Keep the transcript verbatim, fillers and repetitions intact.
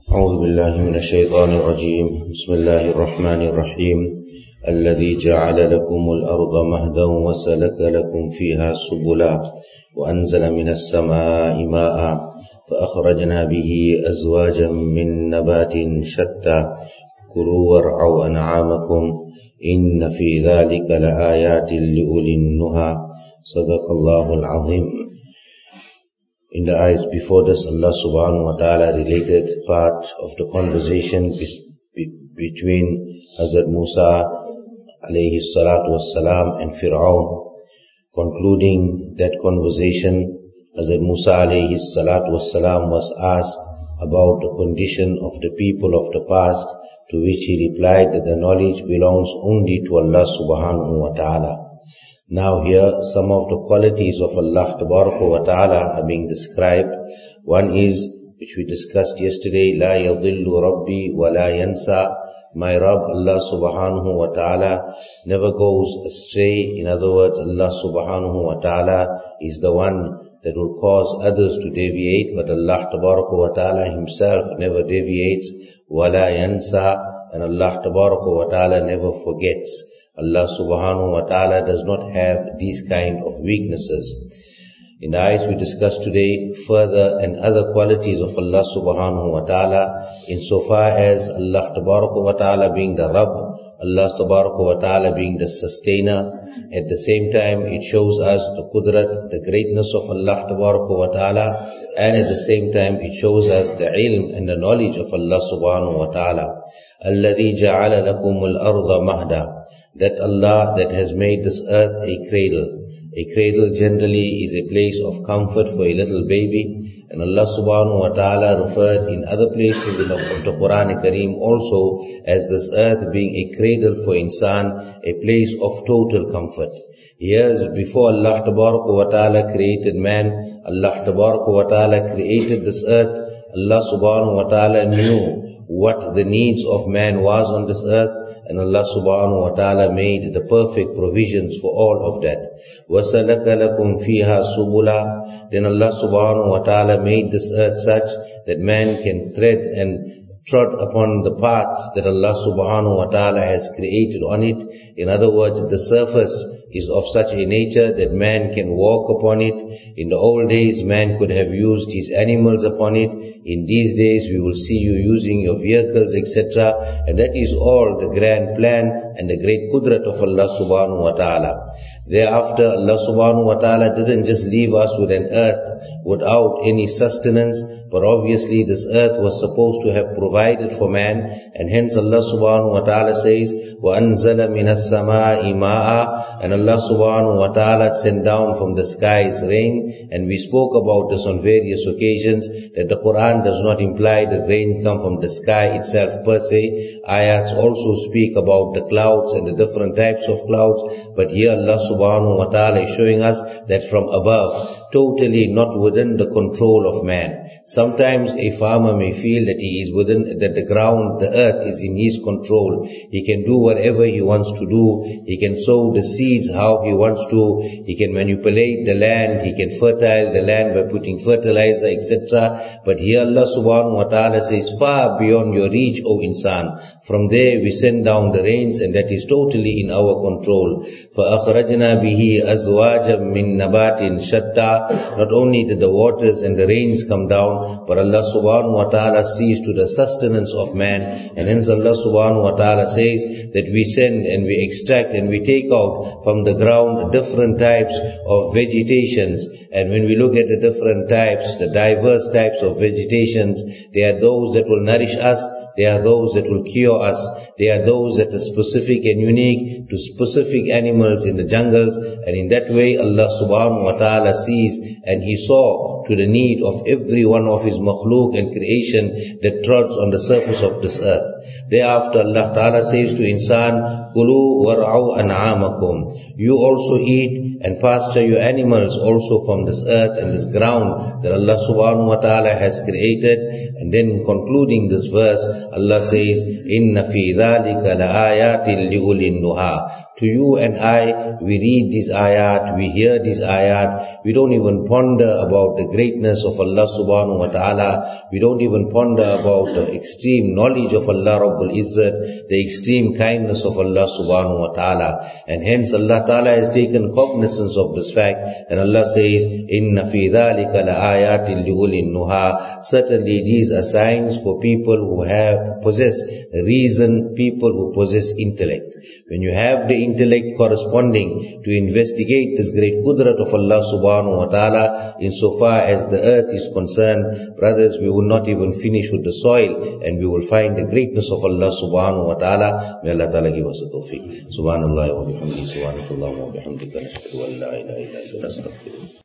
أعوذ بالله من الشيطان الرجيم. بسم الله الرحمن الرحيم. الذي جعل لكم الأرض مهدا وسلك لكم فيها سبلا وأنزل من السماء ماء فأخرجنا به أزواجا من نبات شتى كلوا وارعوا أنعامكم إن في ذلك لآيات لأولي النهى صدق الله العظيم. In the ayat before this, Allah subhanahu wa ta'ala related part of the conversation be- between Hazrat Musa alayhi salatu wassalam and Fir'aun. Concluding that conversation, Hazrat Musa alayhi salatu wassalam was asked about the condition of the people of the past, to which he replied that the knowledge belongs only to Allah subhanahu wa ta'ala. Now here some of the qualities of Allah wa ta'ala are being described. One is, which we discussed yesterday, La yadillu Rabbi wa la yansa. My Rabb, Allah subhanahu wa ta'ala, never goes astray. In other words, Allah subhanahu wa ta'ala is the one that will cause others to deviate, but Allah wa ta'ala himself never deviates. Wa la yansa, and Allah wa ta'ala never forgets. Allah subhanahu wa ta'ala does not have these kind of weaknesses. In the ayats we discussed today, further and other qualities of Allah subhanahu wa ta'ala, insofar as Allah wa ta'ala being the Rabb, Allah wa ta'ala being the sustainer. At the same time, it shows us the qudrat, the greatness of Allah wa ta'ala, and at the same time, it shows us the ilm and the knowledge of Allah subhanahu wa ta'ala. الَّذِي جَعَلَ لَكُمُ الْأَرْضَ مَهْدًا. That Allah that has made this earth a cradle. A cradle generally is a place of comfort for a little baby. And Allah subhanahu wa ta'ala referred in other places of the Quran Kareem also as this earth being a cradle for insan, a place of total comfort. Years before Allah wa ta'ala created man, Allah wa ta'ala created this earth. Allah subhanahu wa ta'ala knew what the needs of man was on this earth, and Allah subhanahu wa ta'ala made the perfect provisions for all of that. وَسَلَكَ لَكُمْ فِيهَا سُبُلًا. Then Allah subhanahu wa ta'ala made this earth such that man can tread and trod upon the paths that Allah subhanahu wa ta'ala has created on it. In other words, the surface is of such a nature that man can walk upon it. In the old days, man could have used his animals upon it. In these days, we will see you using your vehicles, et cetera. And that is all the grand plan and the great qudrat of Allah subhanahu wa ta'ala. Thereafter, Allah subhanahu wa ta'ala didn't just leave us with an earth without any sustenance, but obviously this earth was supposed to have provided for man, and hence Allah subhanahu wa ta'ala says, وَأَنزَلَ مِنَ السَّمَاءِ مَاءً. And Allah subhanahu wa ta'ala sent down from the skies rain, and we spoke about this on various occasions, that the Quran does not imply that rain come from the sky itself per se. Ayats also speak about the clouds and the different types of clouds, but here Allah subhanahu wa ta'ala is showing us that from above, totally not within the control of man. Sometimes a farmer may feel that he is within, that the ground, the earth is in his control. He can do whatever he wants to do. He can sow the seeds how he wants to. He can manipulate the land. He can fertile the land by putting fertilizer, et cetera. But here Allah subhanahu wa ta'ala says, far beyond your reach, O insan. From there we send down the rains, and that is totally in our control. فَأَخْرَجْنَا بِهِ أَزْوَاجًا مِّن نَبَاتٍ شَتَّى. Not only did the waters and the rains come down, but Allah subhanahu wa ta'ala sees to the sustenance of man. And hence Allah subhanahu wa ta'ala says that we send and we extract and we take out from the ground different types of vegetations. And when we look at the different types, the diverse types of vegetations, they are those that will nourish us. They are those that will cure us. They are those that are specific and unique to specific animals in the jungles. And in that way, Allah subhanahu wa ta'ala sees and He saw to the need of every one of His makhluk and creation that trods on the surface of this earth. Thereafter, Allah ta'ala says to insan, Kulu war'au an'amakum. you also eat and pasture your animals also from this earth and this ground that Allah subhanahu wa ta'ala has created. And then concluding this verse, Allah says, Inna fi dhalika la ayatin li'ulin nuha. To you and I, we read these ayat, we hear these ayat, we don't even ponder about the greatness of Allah subhanahu wa ta'ala, we don't even ponder about the extreme knowledge of Allah Rabbul Izzat, the extreme kindness of Allah subhanahu wa ta'ala. And hence Allah ta'ala has taken cognizance of this fact, and Allah says, Inna fi dhalika la ayatin li'ulin nuha. Certainly these are signs for people who have, possess reason, people who possess intellect. When you have the intellect corresponding to investigate this great qudrat of Allah subhanahu wa ta'ala, insofar as the earth is concerned, brothers, we will not even finish with the soil, and we will find the greatness of Allah subhanahu wa ta'ala. May Allah ta'ala give us a tawfiq. Subhanallah wa bihamdihi, subhanakallah wa bihamdika, nashhadu an la ilaha illa anta, nastaghfiruka.